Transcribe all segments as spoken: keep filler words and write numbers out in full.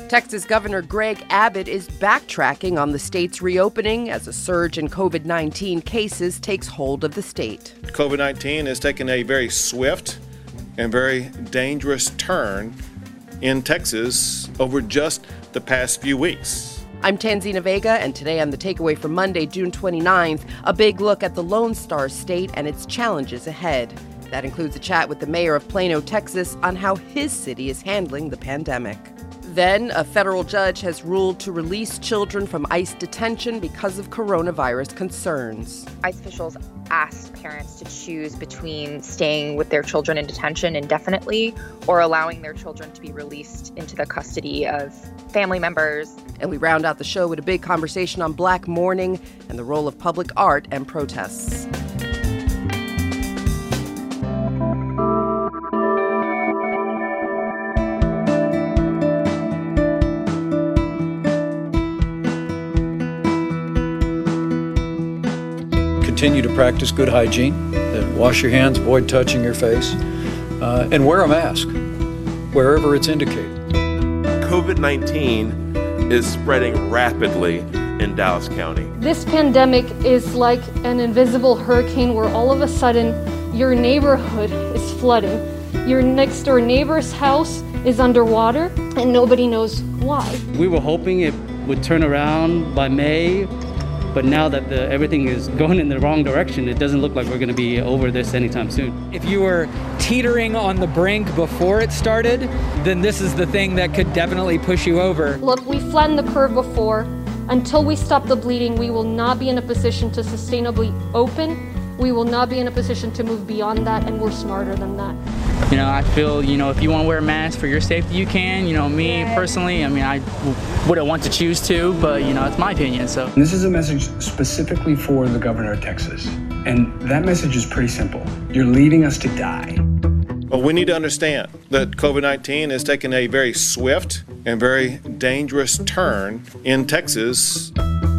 Texas Governor Greg Abbott is backtracking on the state's reopening as a surge in covid nineteen cases takes hold of the state. covid nineteen has taken a very swift and very dangerous turn in Texas over just the past few weeks. I'm Tanzina Vega, and today on The Takeaway for Monday, June twenty-ninth, a big look at the Lone Star State and its challenges ahead. That includes a chat with the mayor of Plano, Texas, on how his city is handling the pandemic. Then, a federal judge has ruled to release children from ICE detention because of coronavirus concerns. ICE officials asked parents to choose between staying with their children in detention indefinitely or allowing their children to be released into the custody of family members. And we round out the show with a big conversation on Black mourning and the role of public art and protests. Continue to practice good hygiene, then wash your hands, avoid touching your face, uh, and wear a mask wherever it's indicated. covid nineteen is spreading rapidly in Dallas County. This pandemic is like an invisible hurricane where all of a sudden your neighborhood is flooding. Your next door neighbor's house is underwater and nobody knows why. We were hoping it would turn around by May. But now that the, everything is going in the wrong direction, it doesn't look like we're going to be over this anytime soon. If you were teetering on the brink before it started, then this is the thing that could definitely push you over. Look, we flattened the curve before. Until we stop the bleeding, we will not be in a position to sustainably open. We will not be in a position to move beyond that, and we're smarter than that. You know, I feel, you know, if you want to wear a mask for your safety, you can. You know, me personally, I mean, I wouldn't want to choose to, but, you know, it's my opinion, so. This is a message specifically for the governor of Texas, and that message is pretty simple. You're leading us to die. Well, we need to understand that covid nineteen has taken a very swift and very dangerous turn in Texas.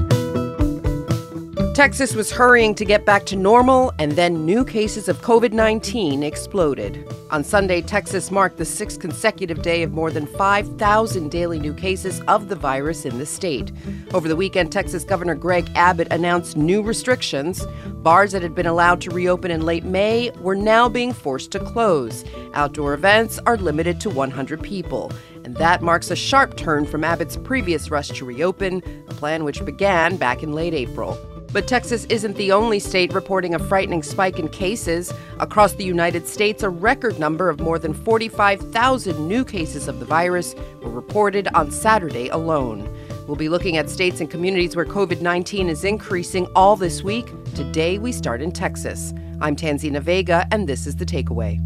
Texas was hurrying to get back to normal, and then new cases of covid nineteen exploded. On Sunday, Texas marked the sixth consecutive day of more than five thousand daily new cases of the virus in the state. Over the weekend, Texas Governor Greg Abbott announced new restrictions. Bars that had been allowed to reopen in late May were now being forced to close. Outdoor events are limited to one hundred people. And that marks a sharp turn from Abbott's previous rush to reopen, a plan which began back in late April. But Texas isn't the only state reporting a frightening spike in cases. Across the United States, a record number of more than forty-five thousand new cases of the virus were reported on Saturday alone. We'll be looking at states and communities where covid nineteen is increasing all this week. Today, we start in Texas. I'm Tanzina Vega, and this is The Takeaway.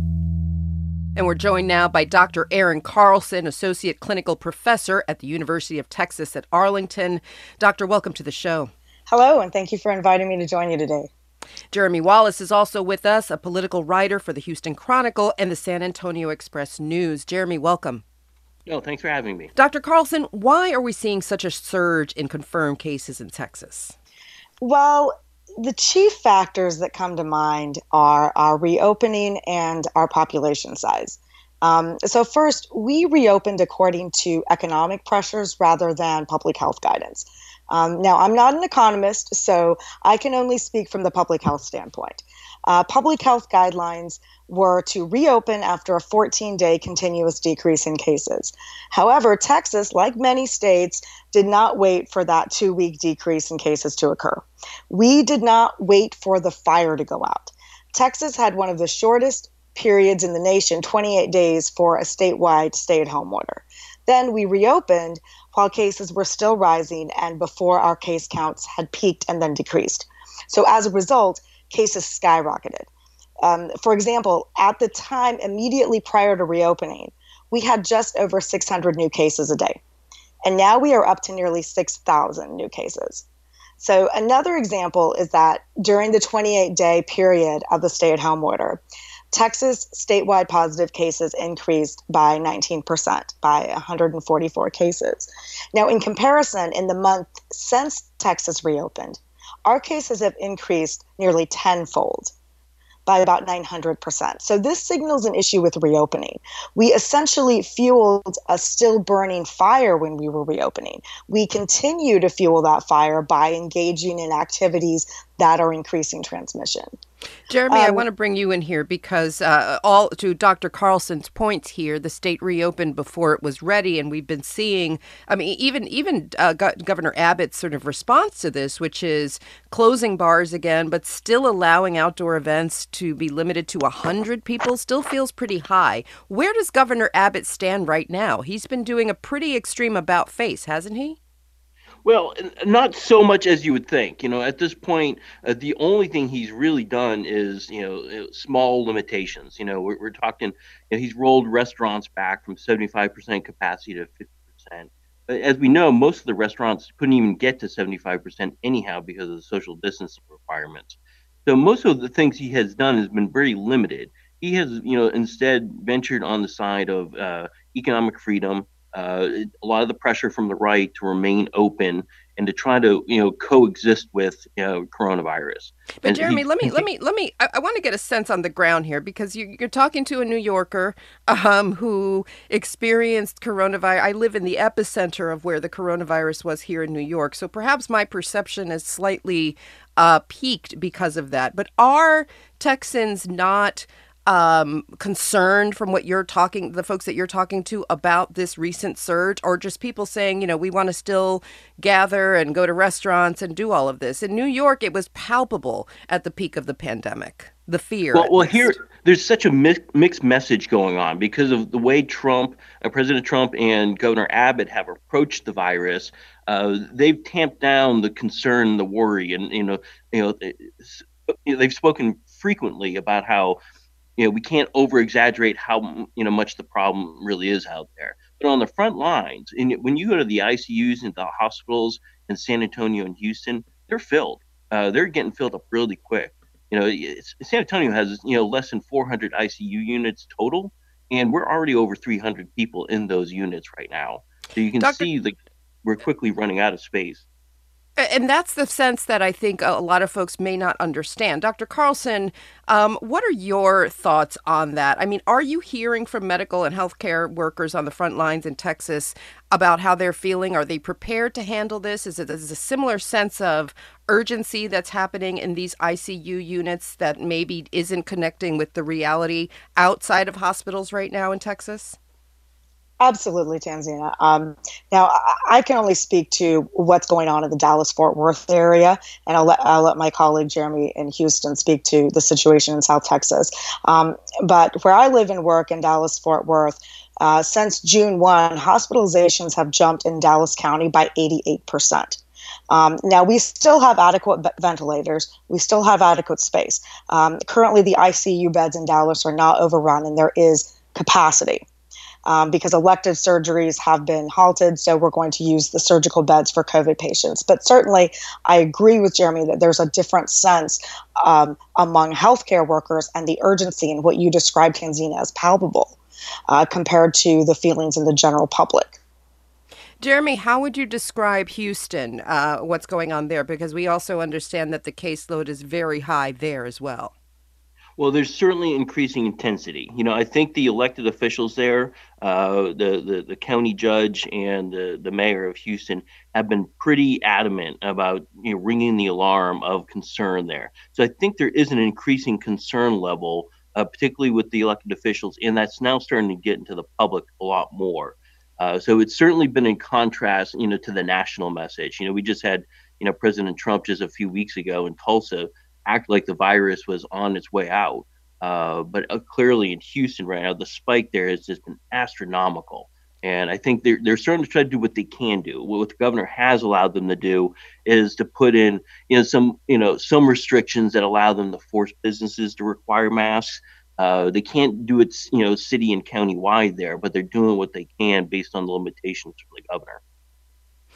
And we're joined now by Doctor Aaron Carlson, Associate Clinical Professor at the University of Texas at Arlington. Doctor, welcome to the show. Hello, and thank you for inviting me to join you today. Jeremy Wallace is also with us, a political writer for the Houston Chronicle and the San Antonio Express News. Jeremy, welcome. No, thanks for having me. Doctor Carlson, why are we seeing such a surge in confirmed cases in Texas? Well, the chief factors that come to mind are our reopening and our population size. Um, so first, we reopened according to economic pressures rather than public health guidance. Um, now, I'm not an economist, so I can only speak from the public health standpoint. Uh, public health guidelines were to reopen after a fourteen-day continuous decrease in cases. However, Texas, like many states, did not wait for that two-week decrease in cases to occur. We did not wait for the fire to go out. Texas had one of the shortest periods in the nation, twenty-eight days, for a statewide stay-at-home order. Then we reopened while cases were still rising and before our case counts had peaked and then decreased. So as a result, cases skyrocketed. Um, for example, at the time immediately prior to reopening, we had just over six hundred new cases a day. And now we are up to nearly six thousand new cases. So another example is that during the twenty-eight day period of the stay-at-home order, Texas statewide positive cases increased by nineteen percent, by one hundred forty-four cases. Now, in comparison, in the month since Texas reopened, our cases have increased nearly tenfold. by about nine hundred percent. So this signals an issue with reopening. We essentially fueled a still burning fire when we were reopening. We continue to fuel that fire by engaging in activities that are increasing transmission. Jeremy, um, I want to bring you in here because uh, all to Doctor Carlson's points here, the state reopened before it was ready, and we've been seeing, I mean, even even uh, Go- Governor Abbott's sort of response to this, which is closing bars again, but still allowing outdoor events to be limited to one hundred people, still feels pretty high. Where does Governor Abbott stand right now? He's been doing a pretty extreme about face, hasn't he? Well, not so much as you would think. You know, at this point, uh, the only thing he's really done is, you know, small limitations. You know, we're, we're talking, you know, he's rolled restaurants back from seventy-five percent capacity to fifty percent. But as we know, most of the restaurants couldn't even get to seventy-five percent anyhow because of the social distancing requirements. So most of the things he has done has been very limited. He has, you know, instead ventured on the side of uh, economic freedom. Uh, a lot of the pressure from the right to remain open and to try to, you know, coexist with, you know, coronavirus. But and Jeremy, he, let me, let me, let me. I, I want to get a sense on the ground here because you, you're talking to a New Yorker um, who experienced coronavirus. I live in the epicenter of where the coronavirus was here in New York, so perhaps my perception is slightly uh, peaked because of that. But are Texans not um, concerned from what you're talking, the folks that you're talking to about this recent surge, or just people saying, you know, we want to still gather and go to restaurants and do all of this? In New York, it was palpable at the peak of the pandemic, the fear. Well, well here, there's such a mi- mixed message going on because of the way Trump, uh, President Trump and Governor Abbott have approached the virus. Uh, they've tamped down the concern, the worry, and, you know, you know, they've spoken frequently about how, you know, we can't over exaggerate how, you know, much the problem really is out there. But on the front lines, and when you go to the I C Us and the hospitals in San Antonio and Houston, they're filled. Uh, they're getting filled up really quick. You know, it's, San Antonio has, you know, less than four hundred I C U units total, and we're already over three hundred people in those units right now. So you can Doctor see that we're quickly running out of space. And that's the sense that I think a lot of folks may not understand. Doctor Carlson, um, what are your thoughts on that? I mean, are you hearing from medical and healthcare workers on the front lines in Texas about how they're feeling? Are they prepared to handle this? Is it is a similar sense of urgency that's happening in these I C U units that maybe isn't connecting with the reality outside of hospitals right now in Texas? Absolutely, Tanzina. Um, now, I, I can only speak to what's going on in the Dallas-Fort Worth area, and I'll let I'll let my colleague Jeremy in Houston speak to the situation in South Texas. Um, but where I live and work in Dallas-Fort Worth, uh, since June first, hospitalizations have jumped in Dallas County by eighty-eight percent. Um, now, we still have adequate ventilators. We still have adequate space. Um, currently, the I C U beds in Dallas are not overrun, and there is capacity. Um, because elective surgeries have been halted, so we're going to use the surgical beds for COVID patients. But certainly, I agree with Jeremy that there's a different sense um, among healthcare workers, and the urgency in what you described, Tanzina, as palpable uh, compared to the feelings in the general public. Jeremy, how would you describe Houston, uh, what's going on there? Because we also understand that the caseload is very high there as well. Well, there's certainly increasing intensity. You know, I think the elected officials there, uh, the, the the county judge and the, the mayor of Houston have been pretty adamant about, you know, ringing the alarm of concern there. So I think there is an increasing concern level, uh, particularly with the elected officials, and that's now starting to get into the public a lot more. Uh, so it's certainly been in contrast, you know, to the national message. You know, we just had, you know, President Trump just a few weeks ago in Tulsa act like the virus was on its way out. Uh, but uh, clearly in Houston right now, the spike there has just been astronomical. And I think they're, they're starting to try to do what they can do. What the governor has allowed them to do is to put in, you know, some, you know, some restrictions that allow them to force businesses to require masks. Uh, they can't do it, you know, city and county wide there, but they're doing what they can based on the limitations from the governor.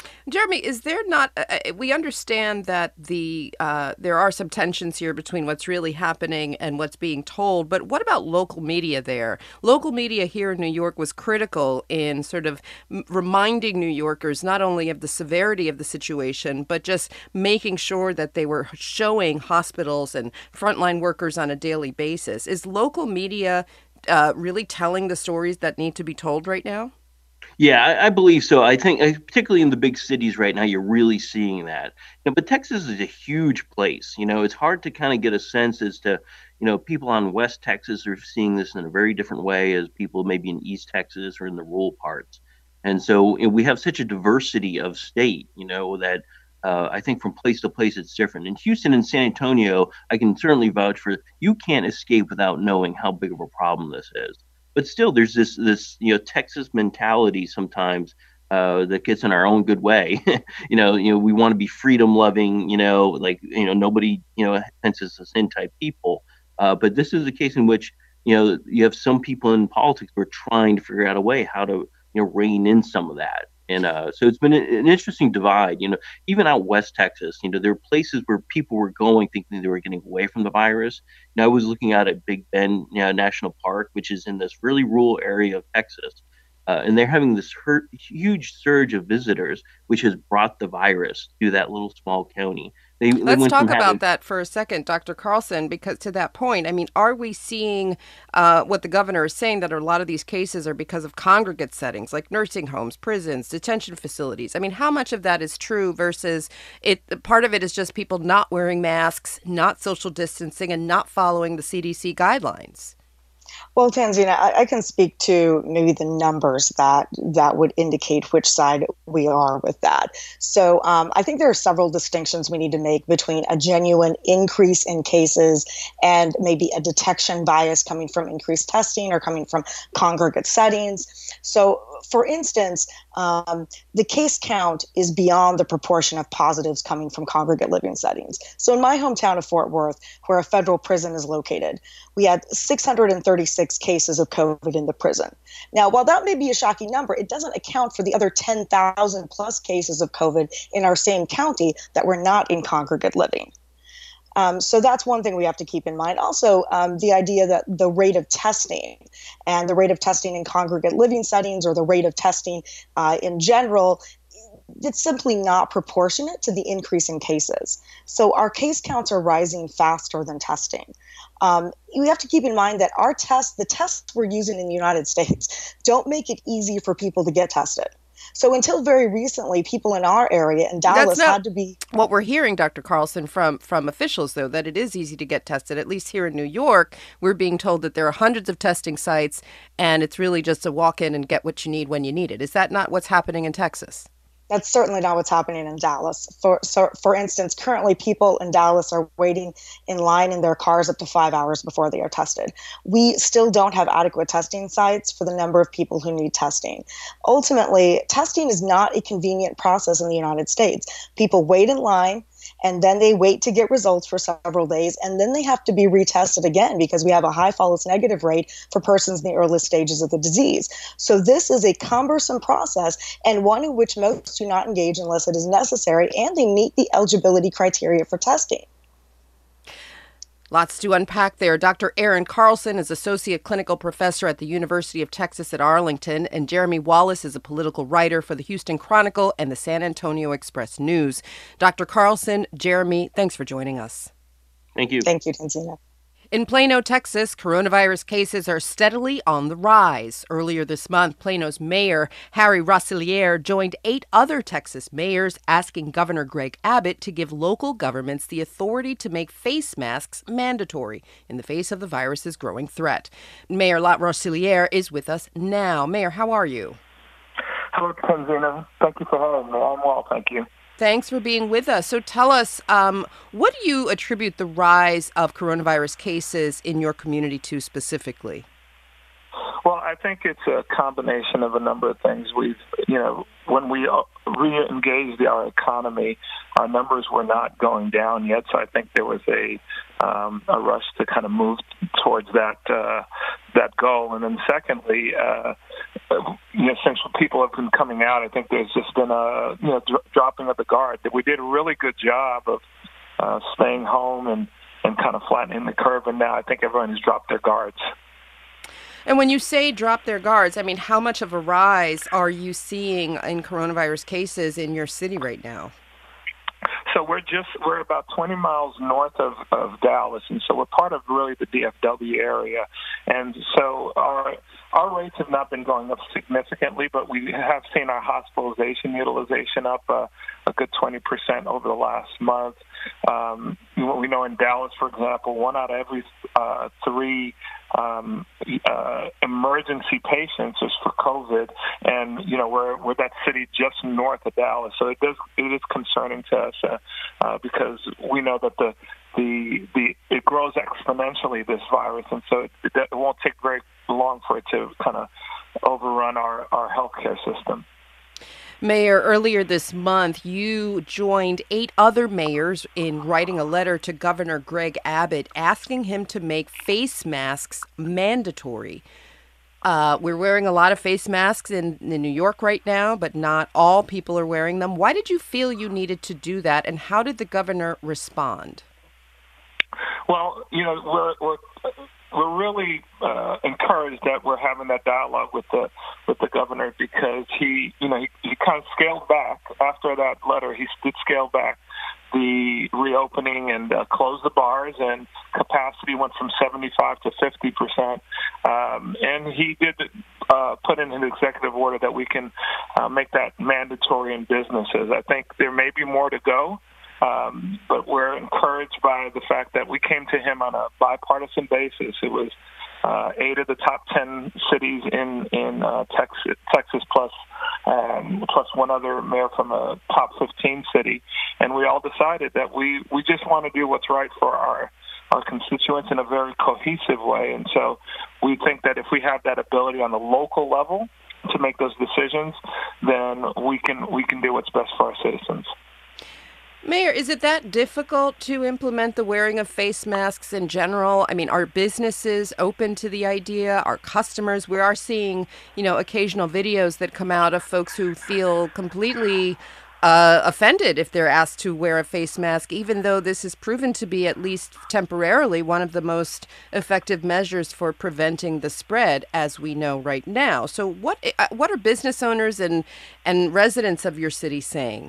Jeremy, is there not, uh, we understand that the uh, there are some tensions here between what's really happening and what's being told, but what about local media there? Local media here in New York was critical in sort of m- reminding New Yorkers not only of the severity of the situation, but just making sure that they were showing hospitals and frontline workers on a daily basis. Is local media uh, really telling the stories that need to be told right now? Yeah, I, I believe so. I think, uh, particularly in the big cities right now, you're really seeing that. You know, but Texas is a huge place. You know, it's hard to kind of get a sense as to, you know, people on West Texas are seeing this in a very different way as people maybe in East Texas or in the rural parts. And so you know, we have such a diversity of state, you know, that uh, I think from place to place it's different. In Houston and San Antonio, I can certainly vouch for you can't escape without knowing how big of a problem this is. But still, there's this this you know Texas mentality sometimes uh, that gets in our own good way. you know, you know, we want to be freedom loving. You know, like you know nobody you know fences us in type people. Uh, but this is a case in which you know you have some people in politics who are trying to figure out a way how to you know rein in some of that. And uh, so it's been an, an interesting divide. You know, even out West Texas, you know, there are places where people were going thinking they were getting away from the virus. Now I was looking out at Big Bend you know, National Park, which is in this really rural area of Texas. Uh, and they're having this hurt, huge surge of visitors, which has brought the virus to that little small county. They, they Let's went talk from about having, that for a second, Doctor Carlson, because to that point, I mean, are we seeing uh, what the governor is saying, that a lot of these cases are because of congregate settings like nursing homes, prisons, detention facilities? I mean, how much of that is true versus it? Part of it is just people not wearing masks, not social distancing, and not following the C D C guidelines. Well, Tanzina, I, I can speak to maybe the numbers that that would indicate which side we are with that. So um, I think there are several distinctions we need to make between a genuine increase in cases and maybe a detection bias coming from increased testing or coming from congregate settings. So, for instance, um, the case count is beyond the proportion of positives coming from congregate living settings. So in my hometown of Fort Worth, where a federal prison is located, we had six hundred thirty-six cases of COVID in the prison. Now, while that may be a shocking number, it doesn't account for the other ten thousand plus cases of COVID in our same county that were not in congregate living. Um, so that's one thing we have to keep in mind. Also, um, the idea that the rate of testing and the rate of testing in congregate living settings or the rate of testing uh, in general, it's simply not proportionate to the increase in cases. So our case counts are rising faster than testing. Um, we have to keep in mind that our tests, the tests we're using in the United States, don't make it easy for people to get tested. So until very recently, people in our area in Dallas had to be... What we're hearing, Doctor Carlson, from, from officials, though, that it is easy to get tested. At least here in New York, we're being told that there are hundreds of testing sites, and it's really just to walk in and get what you need when you need it. Is that not what's happening in Texas? That's certainly not what's happening in Dallas. For so, for instance, currently people in Dallas are waiting in line in their cars up to five hours before they are tested. We still don't have adequate testing sites for the number of people who need testing. Ultimately, testing is not a convenient process in the United States. People wait in line, and then they wait to get results for several days, and then they have to be retested again because we have a high false negative rate for persons in the earliest stages of the disease. So this is a cumbersome process, and one in which most do not engage unless it is necessary, and they meet the eligibility criteria for testing. Lots to unpack there. Doctor Aaron Carlson is Associate Clinical Professor at the University of Texas at Arlington, and Jeremy Wallace is a political writer for the Houston Chronicle and the San Antonio Express News. Doctor Carlson, Jeremy, thanks for joining us. Thank you. Thank you, Tanzina. In Plano, Texas, coronavirus cases are steadily on the rise. Earlier this month, Plano's mayor, Harry Rosselier, joined eight other Texas mayors asking Governor Greg Abbott to give local governments the authority to make face masks mandatory in the face of the virus's growing threat. Mayor Rosselier is with us now. Mayor, how are you? Hello, Tanzina. Thank you for having me. I'm well, thank you. Thanks for being with us. So tell us, um, what do you attribute the rise of coronavirus cases in your community to specifically? Well, I think it's a combination of a number of things. We've, you know, when we re-engaged our economy, our numbers were not going down yet, so I think there was a um, a rush to kind of move towards that uh, that goal. And then secondly, uh, you know, since people have been coming out, I think there's just been a you know dro- dropping of the guard. That we did a really good job of uh, staying home and, and kind of flattening the curve, and now I think everyone has dropped their guards. And when you say drop their guards, I mean, how much of a rise are you seeing in coronavirus cases in your city right now? So we're just we're about twenty miles north of, of Dallas, and so we're part of really the D F W area. And so our our rates have not been going up significantly, but we have seen our hospitalization utilization up uh, a good twenty percent over the last month. Um, we know in Dallas, for example, one out of every uh, three um, uh, emergency patients is for COVID, and you know we're we're that city just north of Dallas, so it does it is concerning to us uh, uh, because we know that the the the it grows exponentially, this virus, and so it, it won't take very long for it to kind of overrun our our healthcare system. Mayor, earlier this month, you joined eight other mayors in writing a letter to Governor Greg Abbott asking him to make face masks mandatory. Uh, we're wearing a lot of face masks in, in New York right now, but not all people are wearing them. Why did you feel you needed to do that, and how did the governor respond? Well, you know, we're we're we're really uh, encouraged that we're having that dialogue with the with the governor, because he, you know, he, he kind of scaled back after that letter. He did scale back the reopening and uh, close the bars, and capacity went from seventy-five to fifty percent. Um, and he did uh, put in an executive order that we can uh, make that mandatory in businesses. I think there may be more to go. Um, but we're encouraged by the fact that we came to him on a bipartisan basis. It was uh, eight of the top ten cities in in uh, Texas, Texas plus um, plus one other mayor from a top fifteen city, and we all decided that we, we just want to do what's right for our our constituents in a very cohesive way. And so we think that if we have that ability on the local level to make those decisions, then we can we can do what's best for our citizens. Mayor, is it that difficult to implement the wearing of face masks in general? I mean, are businesses open to the idea? Are customers? We are seeing, you know, occasional videos that come out of folks who feel completely uh, offended if they're asked to wear a face mask, even though this is proven to be, at least temporarily, one of the most effective measures for preventing the spread, as we know right now. So what what are business owners and, and residents of your city saying?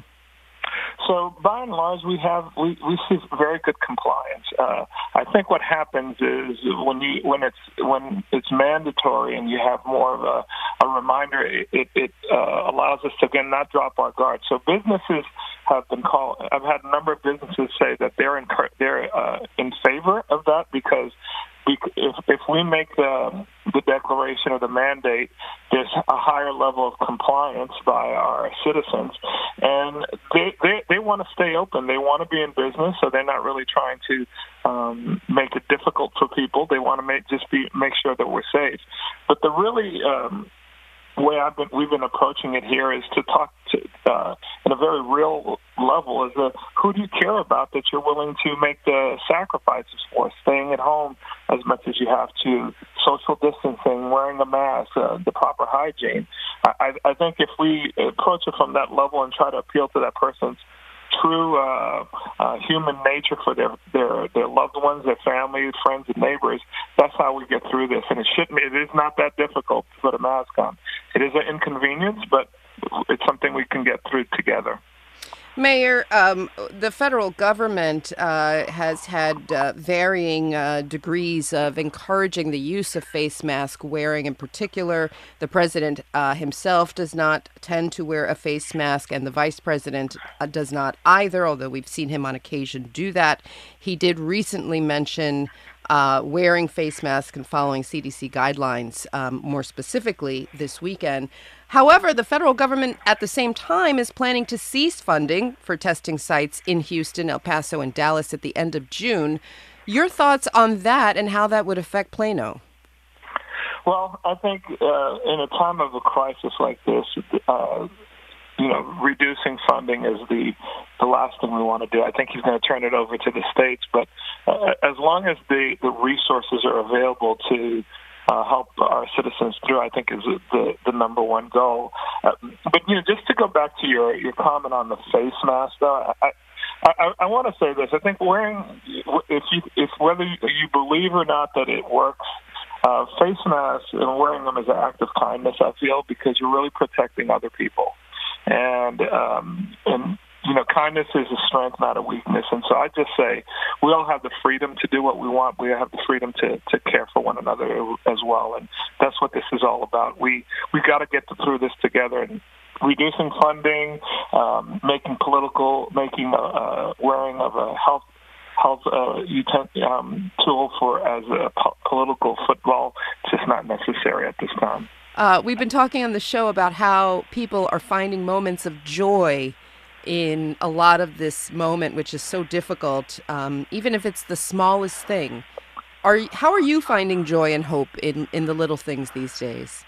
So by and large, we have we, we see very good compliance. Uh, I think what happens is when you when it's when it's mandatory and you have more of a, a reminder, it, it, it uh, allows us to again not drop our guard. So businesses have been called. I've had a number of businesses say that they're in they're uh, in favor of that, because if if we make the the declaration or the mandate, there's a higher level of compliance by our citizens, and they they, they want to stay open. They want to be in business, so they're not really trying to um, make it difficult for people. They want to make just be make sure that we're safe. But the really um, way I've been we've been approaching it here is to talk to uh, in a very real level. Is a, who do you care about that you're willing to make the sacrifices for? Staying at home as much as you have to, social distancing, wearing a mask, uh, the proper hygiene. I, I think if we approach it from that level and try to appeal to that person's true uh, uh, human nature for their, their their loved ones, their family, friends, and neighbors, that's how we get through this. And it shouldn't. It is not that difficult to put a mask on. It is an inconvenience, but it's something we can get through together. Mayor, um, the federal government uh, has had uh, varying uh, degrees of encouraging the use of face mask wearing. In particular, the president uh, himself does not tend to wear a face mask, and the vice president uh, does not either, although we've seen him on occasion do that. He did recently mention uh, wearing face masks and following C D C guidelines um, more specifically this weekend. However, the federal government at the same time is planning to cease funding for testing sites in Houston, El Paso, and Dallas at the end of June. Your thoughts on that and how that would affect Plano? Well, I think uh, in a time of a crisis like this, uh, you know, reducing funding is the, the last thing we want to do. I think he's going to turn it over to the states. But uh, as long as the, the resources are available to uh, help our citizens through, I think, is the, the number one goal. Uh, but, you know, just to go back to your, your comment on the face mask, though, I, I, I want to say this. I think wearing, if you, if whether you believe or not that it works, uh, face masks and wearing them is an act of kindness, I feel, because you're really protecting other people. And, um, and, you know, kindness is a strength, not a weakness. And so I just say we all have the freedom to do what we want. We have the freedom to, to care for one another as well. And that's what this is all about. We we got to get through this together, and reducing funding, um, making political, making uh, uh, wearing of a health health uh, utent, um, tool for as a po- political football, it's just not necessary at this time. Uh, we've been talking on the show about how people are finding moments of joy in a lot of this moment, which is so difficult, um, even if it's the smallest thing. Are how are you finding joy and hope in, in the little things these days?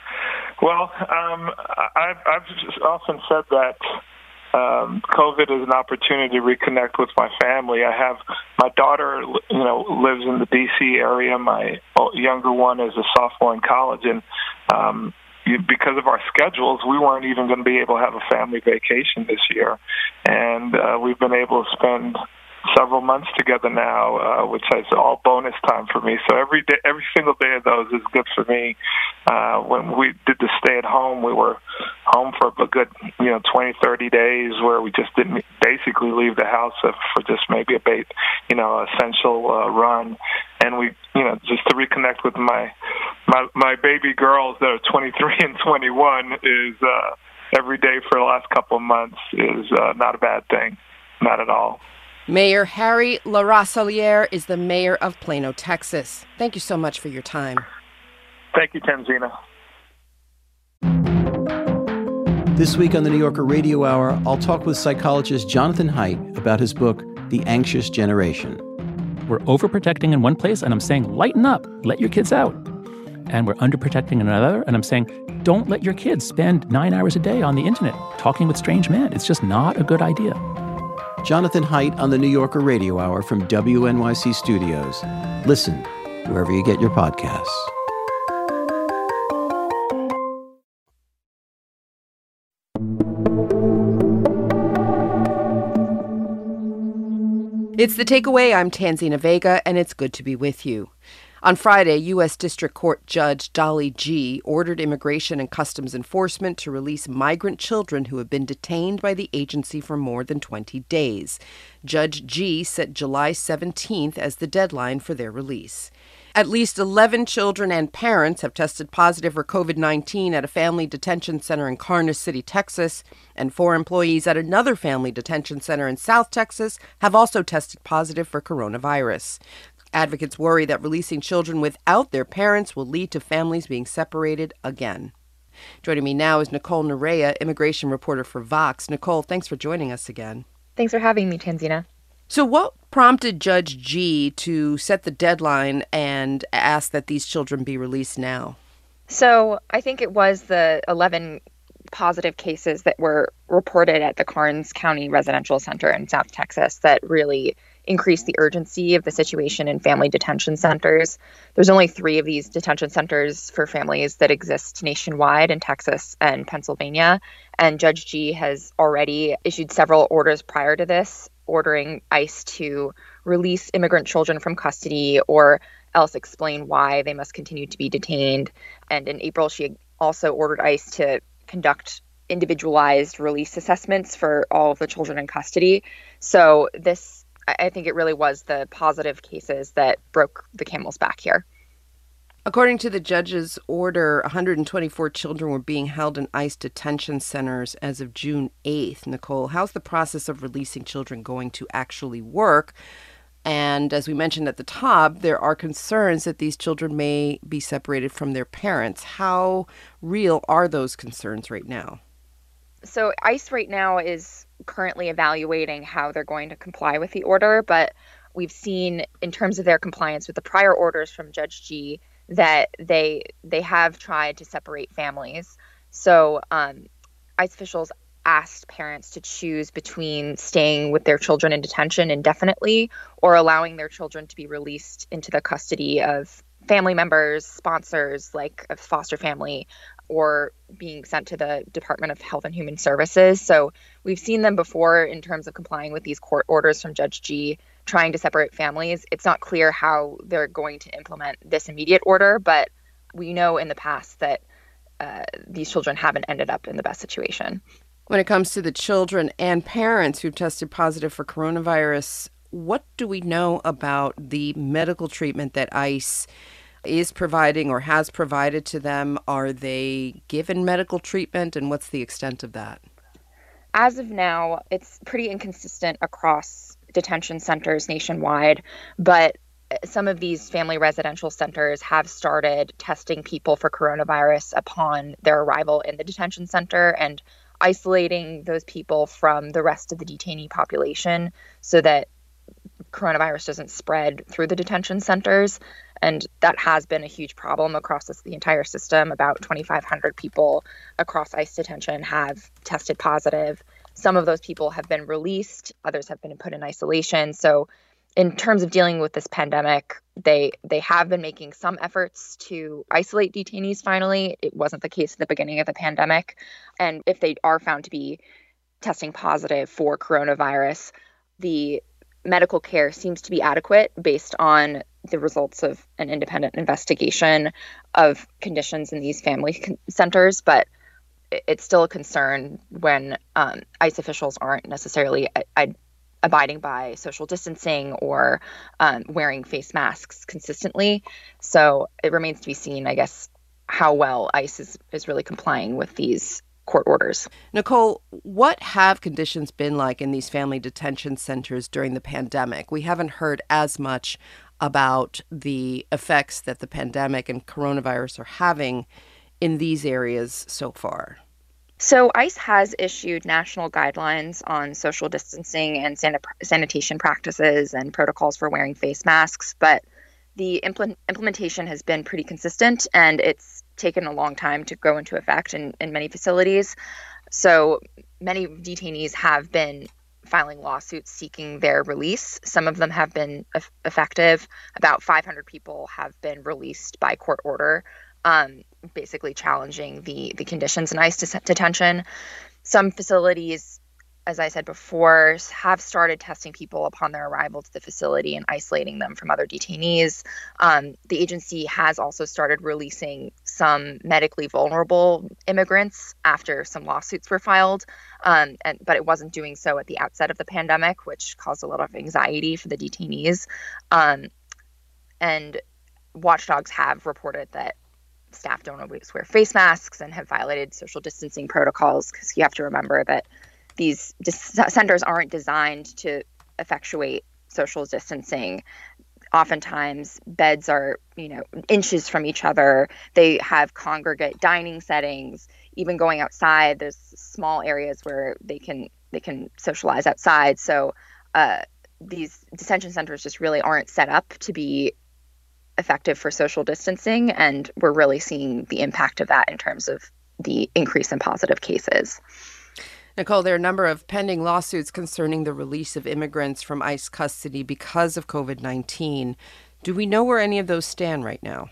Well, um, I've, I've just often said that um, COVID is an opportunity to reconnect with my family. I have my daughter, you know, lives in the D C area. My younger one is a sophomore in college, and um, you, because of our schedules, we weren't even going to be able to have a family vacation this year, and uh, we've been able to spend several months together now, uh, which is all bonus time for me. So every day, every single day of those is good for me. Uh, when we did the stay at home, we were home for a good, you know, twenty, thirty days where we just didn't basically leave the house for just maybe a bait, you know, essential uh, run. And we, you know, just to reconnect with my, my, my baby girls that are twenty-three and twenty-one is, uh, every day for the last couple of months is uh, not a bad thing. Not at all. Mayor Harry LaRosaliere is the mayor of Plano, Texas. Thank you so much for your time. Thank you, Tanzina. This week on the New Yorker Radio Hour, I'll talk with psychologist Jonathan Haidt about his book, The Anxious Generation. We're overprotecting in one place, and I'm saying, lighten up, let your kids out. And we're underprotecting in another, and I'm saying, don't let your kids spend nine hours a day on the internet talking with strange men. It's just not a good idea. Jonathan Haidt on the New Yorker Radio Hour from W N Y C Studios. Listen wherever you get your podcasts. It's The Takeaway. I'm Tanzina Vega, and it's good to be with you. On Friday, U S District Court Judge Dolly Gee ordered Immigration and Customs Enforcement to release migrant children who have been detained by the agency for more than twenty days. Judge Gee set July seventeenth as the deadline for their release. At least eleven children and parents have tested positive for COVID nineteen at a family detention center in Carnes City, Texas, and four employees at another family detention center in South Texas have also tested positive for coronavirus. Advocates worry that releasing children without their parents will lead to families being separated again. Joining me now is Nicole Nerea, immigration reporter for Vox. Nicole, thanks for joining us again. Thanks for having me, Tanzina. So what prompted Judge Gee to set the deadline and ask that these children be released now? So I think it was the eleven positive cases that were reported at the Carnes County Residential Center in South Texas that really increased the urgency of the situation in family detention centers. There's only three of these detention centers for families that exist nationwide in Texas and Pennsylvania. And Judge Gee has already issued several orders prior to this, ordering ICE to release immigrant children from custody or else explain why they must continue to be detained. And in April, she also ordered ICE to conduct individualized release assessments for all of the children in custody. So this, I think it really was the positive cases that broke the camel's back here. According to the judge's order, one hundred twenty-four children were being held in ICE detention centers as of June eighth. Nicole, how's the process of releasing children going to actually work? And as we mentioned at the top, there are concerns that these children may be separated from their parents. How real are those concerns right now? So ICE right now is currently evaluating how they're going to comply with the order, but we've seen in terms of their compliance with the prior orders from Judge Gee that they they have tried to separate families. So um, ICE officials asked parents to choose between staying with their children in detention indefinitely or allowing their children to be released into the custody of family members, sponsors, like a foster family, or being sent to the Department of Health and Human Services. So we've seen them before in terms of complying with these court orders from Judge Gee, trying to separate families. It's not clear how they're going to implement this immediate order, but we know in the past that uh, these children haven't ended up in the best situation. When it comes to the children and parents who've tested positive for coronavirus, what do we know about the medical treatment that ICE is providing or has provided to them? Are they given medical treatment, and what's the extent of that? As of now, it's pretty inconsistent across detention centers nationwide, but some of these family residential centers have started testing people for coronavirus upon their arrival in the detention center and isolating those people from the rest of the detainee population so that coronavirus doesn't spread through the detention centers. And that has been a huge problem across this, the entire system. About twenty-five hundred people across ICE detention have tested positive. Some of those people have been released. Others have been put in isolation. So in terms of dealing with this pandemic, they they have been making some efforts to isolate detainees finally. It wasn't the case at the beginning of the pandemic. And if they are found to be testing positive for coronavirus, the medical care seems to be adequate based on the results of an independent investigation of conditions in these family con- centers. But it's still a concern when um, ICE officials aren't necessarily a- a- abiding by social distancing or um, wearing face masks consistently. So it remains to be seen, I guess, how well ICE is, is really complying with these court orders. Nicole, what have conditions been like in these family detention centers during the pandemic? We haven't heard as much about the effects that the pandemic and coronavirus are having in these areas so far. So ICE has issued national guidelines on social distancing and san- sanitation practices and protocols for wearing face masks, but the impl- implementation has been pretty consistent, and it's taken a long time to go into effect in, in many facilities. So many detainees have been filing lawsuits seeking their release. Some of them have been e- effective. About five hundred people have been released by court order, um, basically challenging the, the conditions in ICE det- detention. Some facilities, as I said before, have started testing people upon their arrival to the facility and isolating them from other detainees. Um, the agency has also started releasing some medically vulnerable immigrants after some lawsuits were filed, um, and, but it wasn't doing so at the outset of the pandemic, which caused a lot of anxiety for the detainees. Um, and watchdogs have reported that staff don't always wear face masks and have violated social distancing protocols, because you have to remember that these dis- centers aren't designed to effectuate social distancing. Oftentimes, beds are, you know, inches from each other. They have congregate dining settings. Even going outside, there's small areas where they can they can socialize outside. So uh, these detention centers just really aren't set up to be effective for social distancing, and we're really seeing the impact of that in terms of the increase in positive cases. Nicole, there are a number of pending lawsuits concerning the release of immigrants from ICE custody because of covid nineteen. Do we know where any of those stand right now?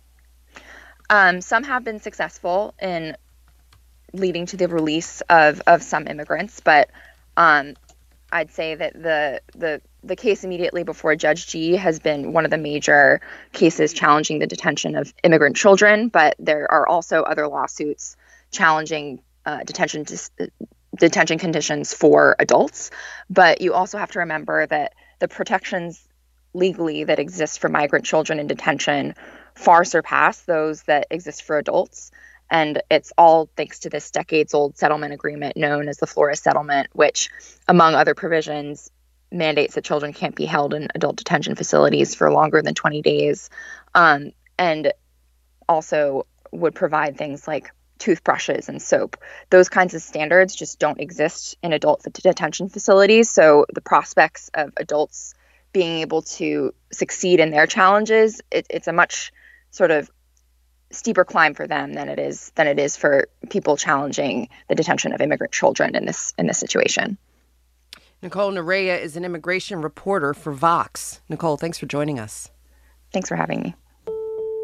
Um, some have been successful in leading to the release of, of some immigrants, but um, I'd say that the the the case immediately before Judge Gee has been one of the major cases challenging the detention of immigrant children, but there are also other lawsuits challenging uh, detention dis- detention conditions for adults. But you also have to remember that the protections legally that exist for migrant children in detention far surpass those that exist for adults. And it's all thanks to this decades-old settlement agreement known as the Flores Settlement, which, among other provisions, mandates that children can't be held in adult detention facilities for longer than twenty days, um, and also would provide things like toothbrushes and soap. Those kinds of standards just don't exist in adult detention facilities. So the prospects of adults being able to succeed in their challenges, it, it's a much sort of steeper climb for them than it is than it is for people challenging the detention of immigrant children in this in this situation. Nicole Nerea is an immigration reporter for Vox. Nicole, thanks for joining us. Thanks for having me.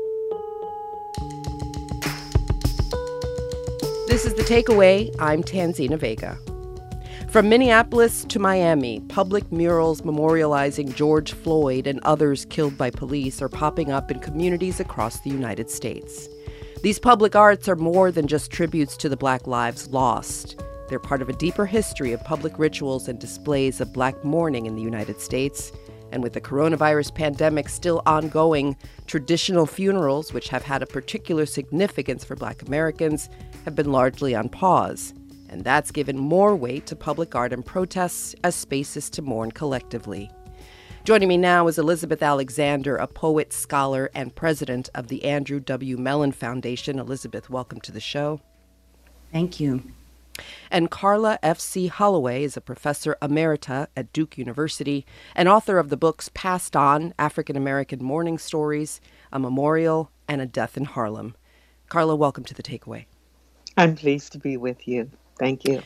This is The Takeaway. I'm Tanzina Vega. From Minneapolis to Miami, public murals memorializing George Floyd and others killed by police are popping up in communities across the United States. These public arts are more than just tributes to the Black lives lost. They're part of a deeper history of public rituals and displays of Black mourning in the United States. And with the coronavirus pandemic still ongoing, traditional funerals, which have had a particular significance for Black Americans, have been largely on pause. And that's given more weight to public art and protests as spaces to mourn collectively. Joining me now is Elizabeth Alexander, a poet, scholar, and president of the Andrew W. Mellon Foundation. Elizabeth, welcome to the show. Thank you. And Karla F C. Holloway is a professor emerita at Duke University and author of the books Passed On, African American Mourning Stories, A Memorial, and A Death in Harlem. Karla, welcome to The Takeaway. I'm pleased to be with you. Thank you.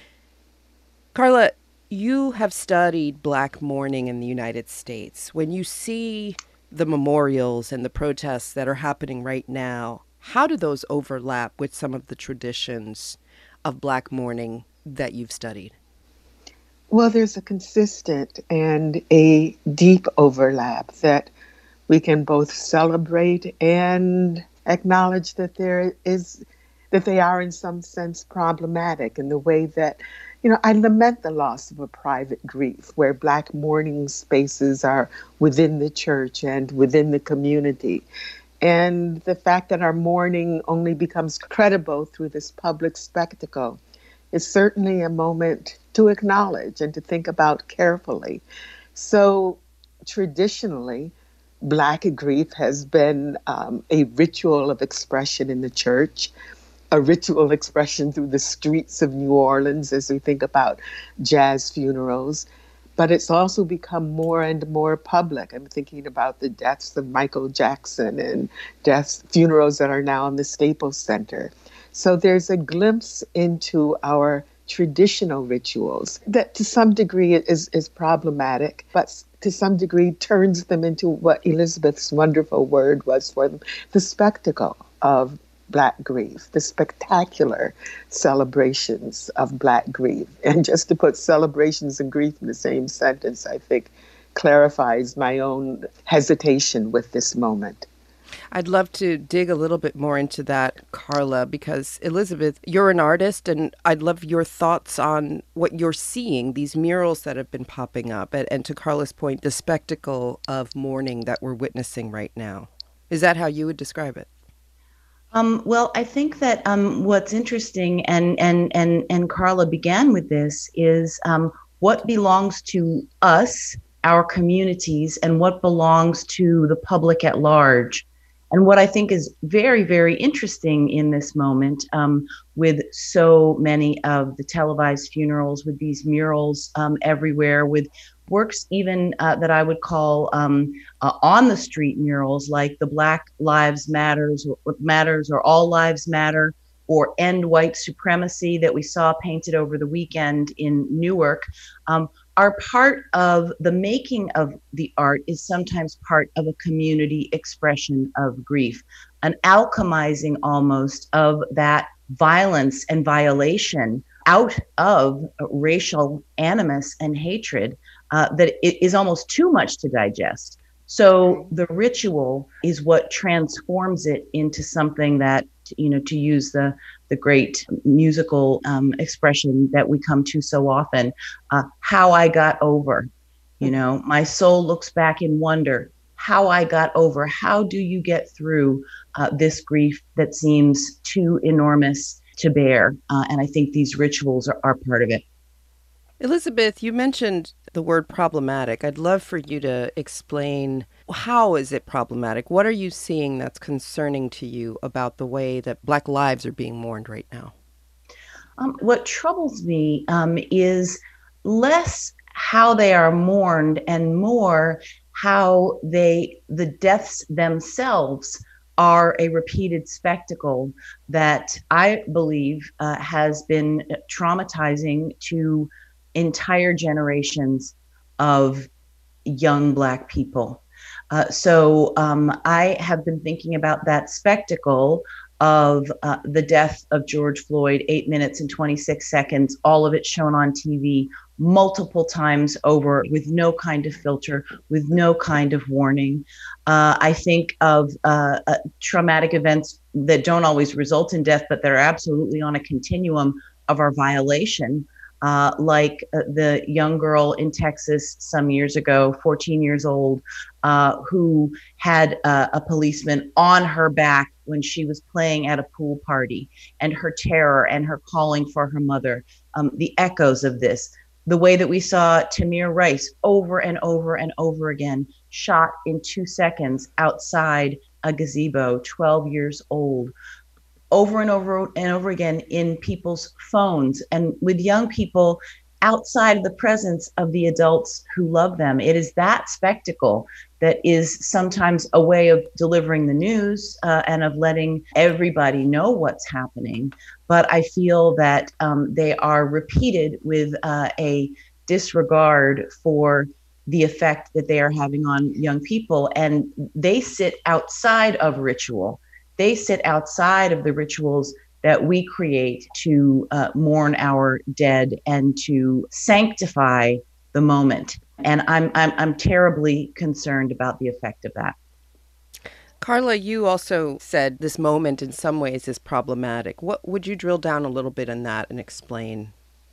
Karla, you have studied Black mourning in the United States. When you see the memorials and the protests that are happening right now, how do those overlap with some of the traditions of Black mourning that you've studied? Well, there's a consistent and a deep overlap that we can both celebrate and acknowledge that there is that they are in some sense problematic in the way that, you know, I lament the loss of a private grief where Black mourning spaces are within the church and within the community. And the fact that our mourning only becomes credible through this public spectacle is certainly a moment to acknowledge and to think about carefully. So traditionally, Black grief has been um, a ritual of expression in the church, a ritual expression through the streets of New Orleans as we think about jazz funerals. But it's also become more and more public. I'm thinking about the deaths of Michael Jackson and deaths, funerals that are now in the Staples Center. So there's a glimpse into our traditional rituals that to some degree is, is problematic, but to some degree turns them into what Elizabeth's wonderful word was for them, the spectacle of Black grief, the spectacular celebrations of Black grief. And just to put celebrations and grief in the same sentence, I think clarifies my own hesitation with this moment. I'd love to dig a little bit more into that, Karla, because Elizabeth, you're an artist, and I'd love your thoughts on what you're seeing, these murals that have been popping up, and, and to Karla's point, the spectacle of mourning that we're witnessing right now. Is that how you would describe it? Um, well, I think that um, what's interesting, and and and and Karla began with this, is um, what belongs to us, our communities, and what belongs to the public at large. And what I think is very, very interesting in this moment, um, with so many of the televised funerals, with these murals um, everywhere, with works even uh, that I would call um, uh, on the street murals, like the Black Lives Matters or Matters or All Lives Matter or End White Supremacy that we saw painted over the weekend in Newark, um, are part of the making of the art is sometimes part of a community expression of grief, an alchemizing almost of that violence and violation out of racial animus and hatred uh, that it is almost too much to digest. So the ritual is what transforms it into something that, you know, to use the the great musical um, expression that we come to so often, uh, how I got over, you know, my soul looks back in wonder, how I got over. How do you get through uh, this grief that seems too enormous to bear? Uh, and I think these rituals are, are part of it. Elizabeth, you mentioned the word problematic. I'd love for you to explain, how is it problematic? What are you seeing that's concerning to you about the way that Black lives are being mourned right now? Um, what troubles me um, is less how they are mourned and more how they, the deaths themselves are a repeated spectacle that I believe uh, has been traumatizing to entire generations of young Black people. Uh, so um, I have been thinking about that spectacle of uh, the death of George Floyd, eight minutes and twenty-six seconds, all of it shown on T V multiple times over with no kind of filter, with no kind of warning. Uh, I think of uh, uh, traumatic events that don't always result in death, but they're absolutely on a continuum of our violation. Uh, like uh, the young girl in Texas some years ago, fourteen years old, uh, who had uh, a policeman on her back when she was playing at a pool party, and her terror and her calling for her mother, um, the echoes of this, the way that we saw Tamir Rice over and over and over again, shot in two seconds outside a gazebo, twelve years old, over and over and over again in people's phones and with young people outside of the presence of the adults who love them. It is that spectacle that is sometimes a way of delivering the news uh, and of letting everybody know what's happening. But I feel that um, they are repeated with uh, a disregard for the effect that they are having on young people. And they sit outside of ritual. They sit outside of the rituals that we create to uh, mourn our dead and to sanctify the moment. And I'm, I'm, I'm terribly concerned about the effect of that. Carla, you also said this moment in some ways is problematic. What would you drill down a little bit on that and explain?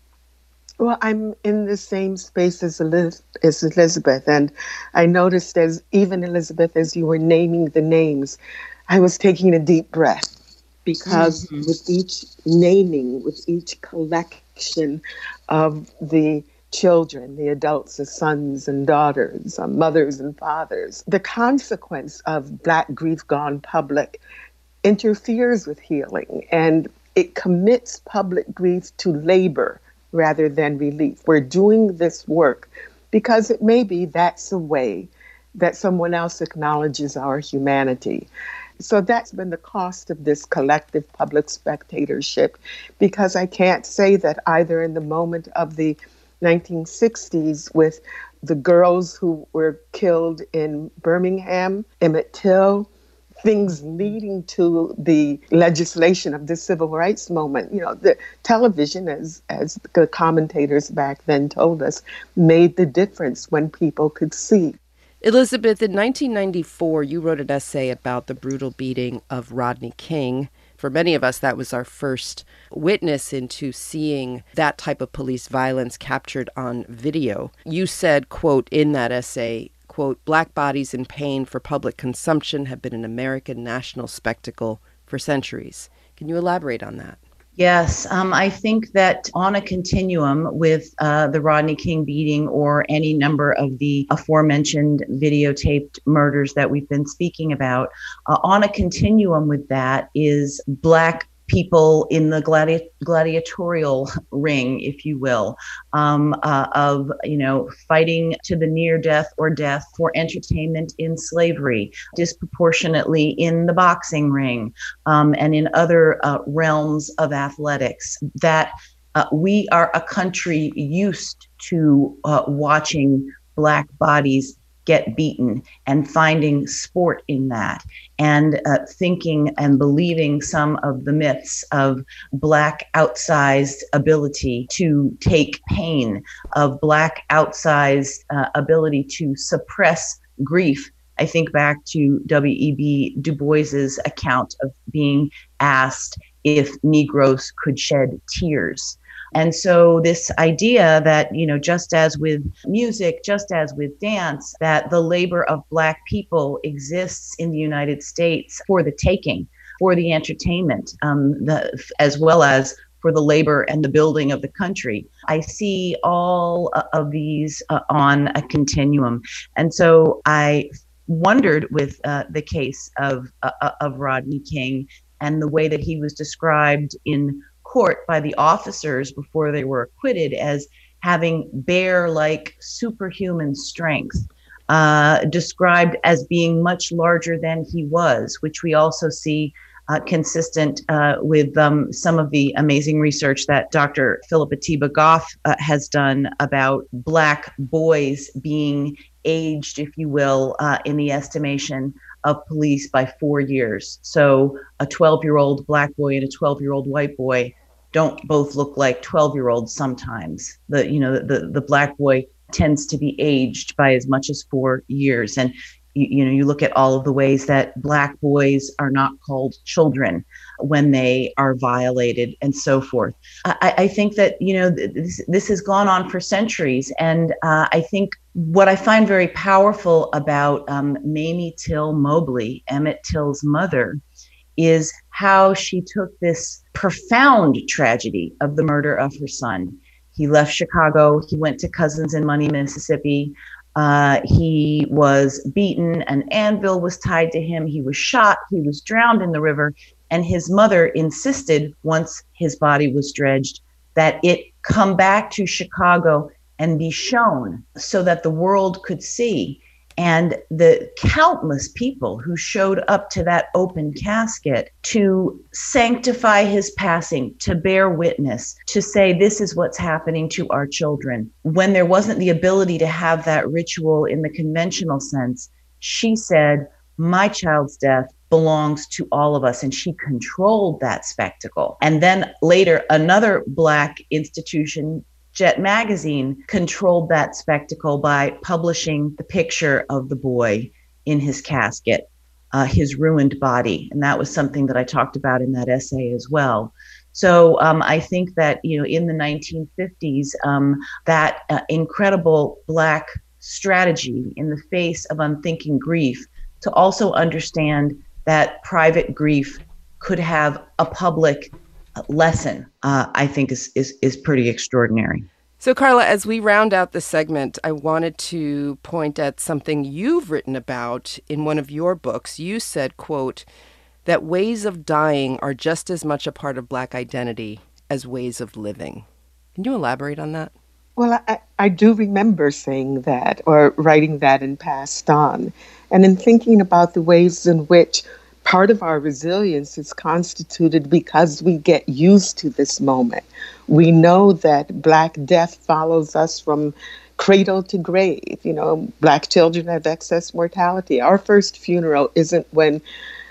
Well, I'm in the same space as Elizabeth, and I noticed as even Elizabeth, as you were naming the names, I was taking a deep breath. Because mm-hmm. with each naming, with each collection of the children, the adults, the sons and daughters, uh, mothers and fathers, the consequence of Black grief gone public interferes with healing, and it commits public grief to labor rather than relief. We're doing this work because it may be that's a way that someone else acknowledges our humanity. So that's been the cost of this collective public spectatorship, because I can't say that either in the moment of the nineteen sixties with the girls who were killed in Birmingham, Emmett Till, things leading to the legislation of the civil rights moment, you know, the television, as, as the commentators back then told us, made the difference when people could see. Elizabeth, in nineteen ninety-four, you wrote an essay about the brutal beating of Rodney King. For many of us, that was our first witness into seeing that type of police violence captured on video. You said, quote, in that essay, quote, "Black bodies in pain for public consumption have been an American national spectacle for centuries." Can you elaborate on that? Yes, um, I think that on a continuum with uh, the Rodney King beating or any number of the aforementioned videotaped murders that we've been speaking about, uh, on a continuum with that is Black people in the gladi- gladiatorial ring, if you will, um, uh, of, you know, fighting to the near death or death for entertainment in slavery, disproportionately in the boxing ring, um, and in other uh, realms of athletics, that uh, we are a country used to uh, watching Black bodies get beaten and finding sport in that, and uh, thinking and believing some of the myths of Black outsized ability to take pain, of Black outsized uh, ability to suppress grief. I think back to W E B Du Bois's account of being asked if Negroes could shed tears. And so this idea that, you know, just as with music, just as with dance, that the labor of Black people exists in the United States for the taking, for the entertainment, um, the, as well as for the labor and the building of the country. I see all of these uh, on a continuum. And so I wondered with uh, the case of, uh, of Rodney King and the way that he was described in court by the officers before they were acquitted as having bear-like superhuman strength, uh, described as being much larger than he was, which we also see uh, consistent uh, with um, some of the amazing research that Doctor Philip Atiba Goff uh, has done about Black boys being aged, if you will, uh, in the estimation of police by four years. So a twelve-year-old black boy and a twelve-year-old white boy don't both look like twelve-year-olds sometimes. The, you know, the, the black boy tends to be aged by as much as four years. And, you, you know, you look at all of the ways that black boys are not called children when they are violated and so forth. I, I think that, you know, this, this has gone on for centuries. And uh, I think what I find very powerful about um, Mamie Till Mobley, Emmett Till's mother, is how she took this profound tragedy of the murder of her son. He left Chicago. He went to Cousins in Money, Mississippi. Uh, he was beaten. An anvil was tied to him. He was shot. He was drowned in the river. And his mother insisted, once his body was dredged, that it come back to Chicago and be shown so that the world could see. And the countless people who showed up to that open casket to sanctify his passing, to bear witness, to say this is what's happening to our children. When there wasn't the ability to have that ritual in the conventional sense, she said, my child's death belongs to all of us. And she controlled that spectacle. And then later, another Black institution, Jet Magazine, controlled that spectacle by publishing the picture of the boy in his casket, uh, his ruined body. And that was something that I talked about in that essay as well. So um, I think that, you know, in the nineteen fifties, um, that uh, incredible Black strategy in the face of unthinking grief to also understand that private grief could have a public lesson, uh, I think is, is is pretty extraordinary. So, Carla, as we round out this segment, I wanted to point at something you've written about in one of your books. You said, quote, that ways of dying are just as much a part of Black identity as ways of living. Can you elaborate on that? Well, I, I do remember saying that or writing that and Passed On. And in thinking about the ways in which part of our resilience is constituted because we get used to this moment. We know that Black death follows us from cradle to grave. You know, Black children have excess mortality. Our first funeral isn't when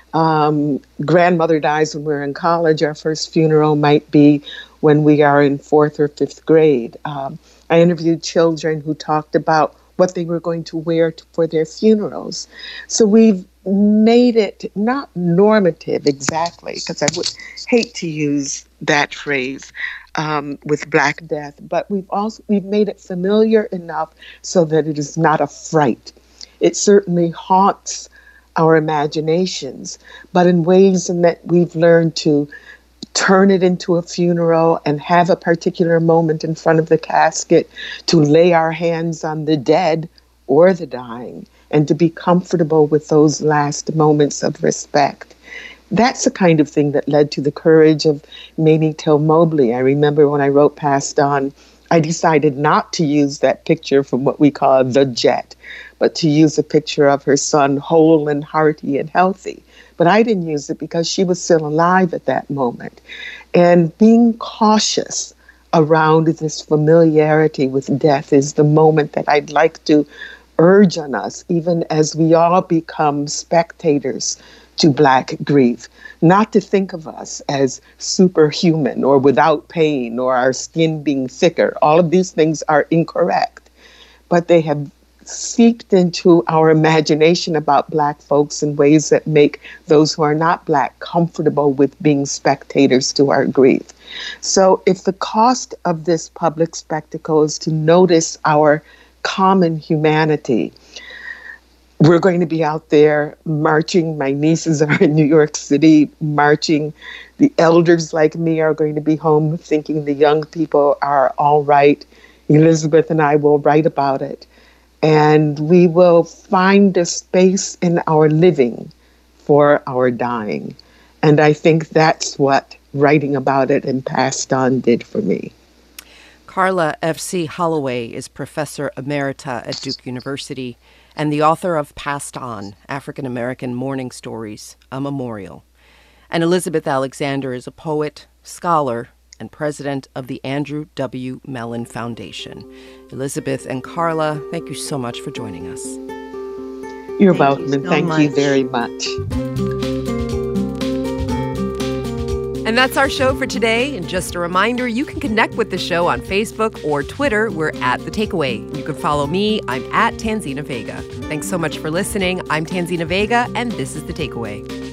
um, grandmother dies when we're in college. Our first funeral might be when we are in fourth or fifth grade. Um, I interviewed children who talked about what they were going to wear to, for their funerals. So we've made it not normative exactly, because I would hate to use that phrase um, with Black death, but we've also we've made it familiar enough so that it is not a fright. It certainly haunts our imaginations, but in ways in that we've learned to turn it into a funeral and have a particular moment in front of the casket to lay our hands on the dead or the dying and to be comfortable with those last moments of respect. That's the kind of thing that led to the courage of Mamie Till Mobley. I remember when I wrote Passed On, I decided not to use that picture from what we call the jet, but to use a picture of her son whole and hearty and healthy. But I didn't use it because she was still alive at that moment. And being cautious around this familiarity with death is the moment that I'd like to urge on us, even as we all become spectators to Black grief, not to think of us as superhuman or without pain or our skin being thicker. All of these things are incorrect, but they have seeped into our imagination about Black folks in ways that make those who are not Black comfortable with being spectators to our grief. So if the cost of this public spectacle is to notice our common humanity, we're going to be out there marching. My nieces are in New York City marching. The elders like me are going to be home thinking the young people are all right. Elizabeth and I will write about it. And we will find a space in our living for our dying. And I think that's what writing about it and Passed On did for me. Carla F C Holloway is Professor Emerita at Duke University and the author of Passed On, African American Mourning Stories, a Memorial. And Elizabeth Alexander is a poet, scholar, and president of the Andrew W. Mellon Foundation. Elizabeth and Carla, thank you so much for joining us. You're Thank welcome, you and so thank much. you very much. And that's our show for today. And just a reminder, you can connect with the show on Facebook or Twitter. We're at The Takeaway. You can follow me. I'm at Tanzina Vega. Thanks so much for listening. I'm Tanzina Vega, and this is The Takeaway.